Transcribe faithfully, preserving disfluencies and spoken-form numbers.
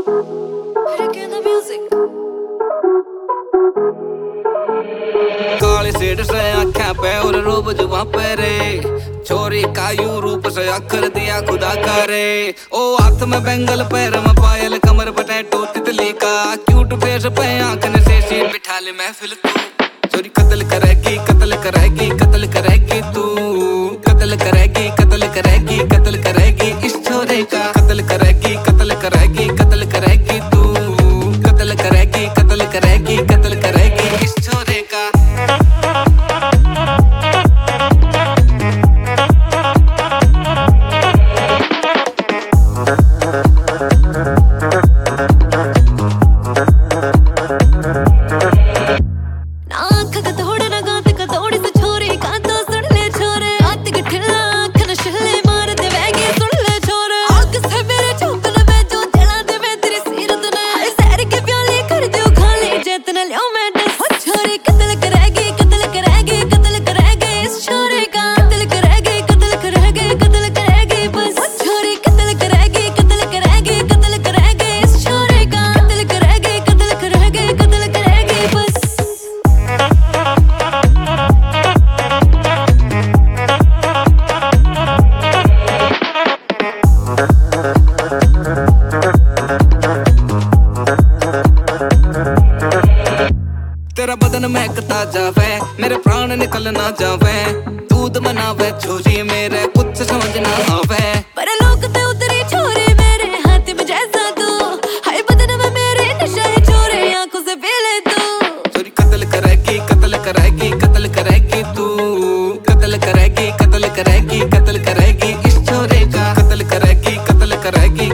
काली seat से आँखें पे और रूप जुबां पे रे, छोरी का यू रूप से अखर दिया खुदा करे। ओ हाथ में बैंगल पैर में पायल कमर पे टैटू तितली का, क्यूट फेस पे आँख ने शेषी बिठा ले महफिल तू। छोरी कत्ल करेगी कत्ल करेगी कत्ल करेगी तू, कत्ल करेगी कत्ल करेगी कत्ल करेगी इस छोरे का, कत्ल करेगी कत्ल करेगी कत्ल करेगी तू, कत्ल करेगी कत्ल करेगी कत्ल करेगी इस छोरे का। तेरा बदन महकता जावे, मेरे प्राण निकल ना जावे, दूध मनावे छोरी मेरे कुछ समझ ना आवे। पर लोग ते उतरी छोरे मेरे हाथ में जैसा तू, हाय बदन में मेरे नशा है छोरे आंखों से पीले तू। छोरी कत्ल करेगी कत्ल करेगी कत्ल करेगी तू, कत्ल करेगी कत्ल करेगी कत्ल करेगी इस छोरे का, कत्ल करेगी कत्ल करेगी